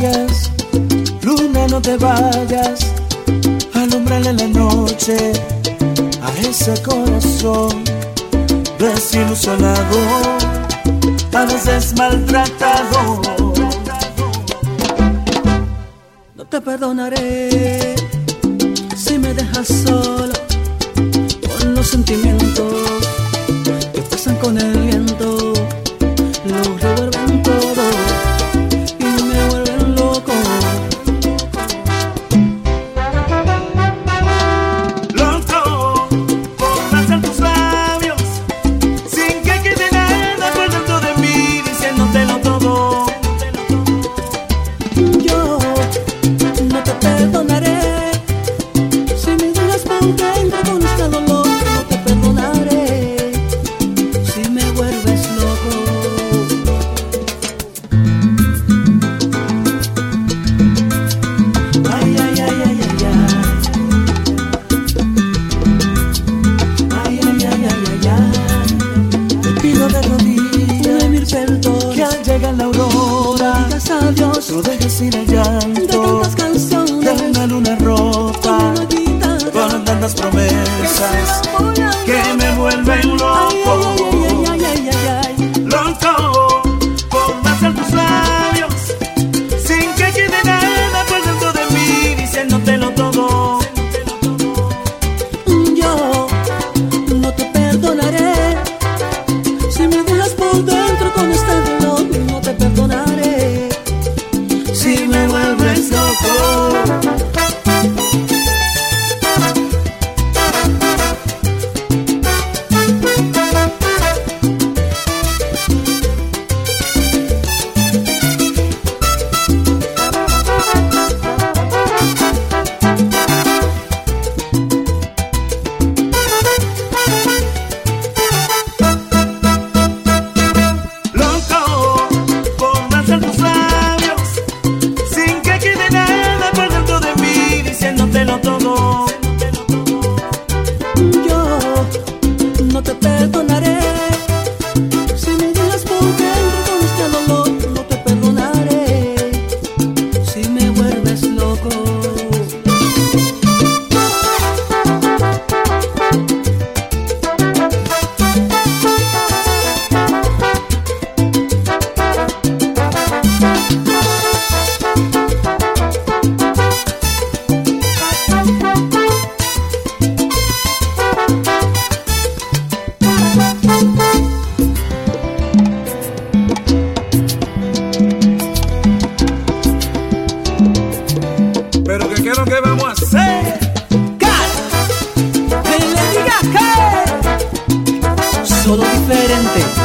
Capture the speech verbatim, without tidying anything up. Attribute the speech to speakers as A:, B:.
A: vayas, luna, no te vayas, alumbrale en la noche a ese corazón desilusionado, a veces maltratado.
B: No te perdonaré si me dejas solo con los sentimientos que pasan con el viento, lo revuelven todo y me vuelven loco.
A: Loco por besar tus labios sin que quede nada por dentro de mí, diciéndotelo todo.
B: Yo no te perdonaré si me dejas por dentro con este dolor. No te perdonaré si me vuelves loco. Ay, ay, ay, ay, ay, ay. Ay, ay, ay, ay, ay, ay.
A: Te pido de rodillas
B: De mil perdón,
A: que al llegar la aurora
B: digas adiós
A: tú dejes ir el
B: de
A: llanto
B: tantas canciones,
A: de una luna rota
B: con una guitarra,
A: con tantas promesas
B: voy a
A: que me vuelven loco.
B: ay, ay, ay, ay, ay.
A: Loco por besar tus labios sin que quede nada por dentro de mí, diciéndotelo todo.
B: Yo no te perdonaré si me dejas por dentro con este dolor. No te perdonaré
A: Si me vuelves loco. Loco por besar tus labios sin que quede nada por dentro de mí, diciéndotelo todo.
B: Yo no te perdonaré si me dejas por dentro con este dolor. No te perdonaré si me vuelves loco.
A: Pero que quiero que vamos a hacer.
B: Que le digas que solo diferente.